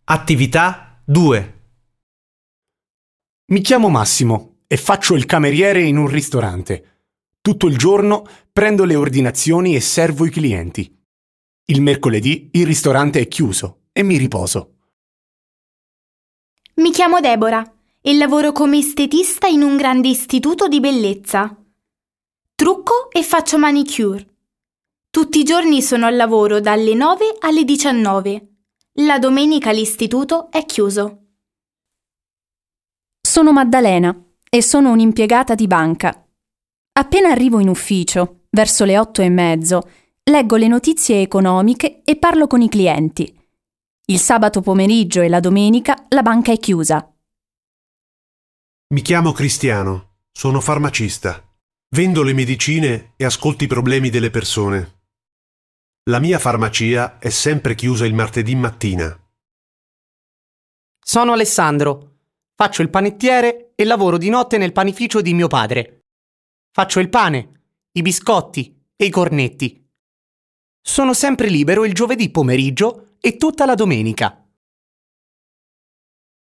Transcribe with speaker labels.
Speaker 1: Attività 2.
Speaker 2: Mi chiamo Massimo e faccio il cameriere in un ristorante. Tutto il giorno prendo le ordinazioni e servo i clienti. Il mercoledì il ristorante è chiuso e mi riposo.
Speaker 3: Mi chiamo Deborah e lavoro come estetista in un grande istituto di bellezza. Trucco e faccio manicure. Tutti i giorni sono al lavoro dalle 9 alle 19. La domenica l'istituto è chiuso.
Speaker 4: Sono Maddalena e sono un'impiegata di banca. Appena arrivo in ufficio, verso le 8:30, leggo le notizie economiche e parlo con i clienti. Il sabato pomeriggio e la domenica la banca è chiusa.
Speaker 5: Mi chiamo Cristiano, sono farmacista. Vendo le medicine e ascolto i problemi delle persone. La mia farmacia è sempre chiusa il martedì mattina.
Speaker 6: Sono Alessandro. Faccio il panettiere e lavoro di notte nel panificio di mio padre. Faccio il pane, i biscotti e i cornetti. Sono sempre libero il giovedì pomeriggio e tutta la domenica.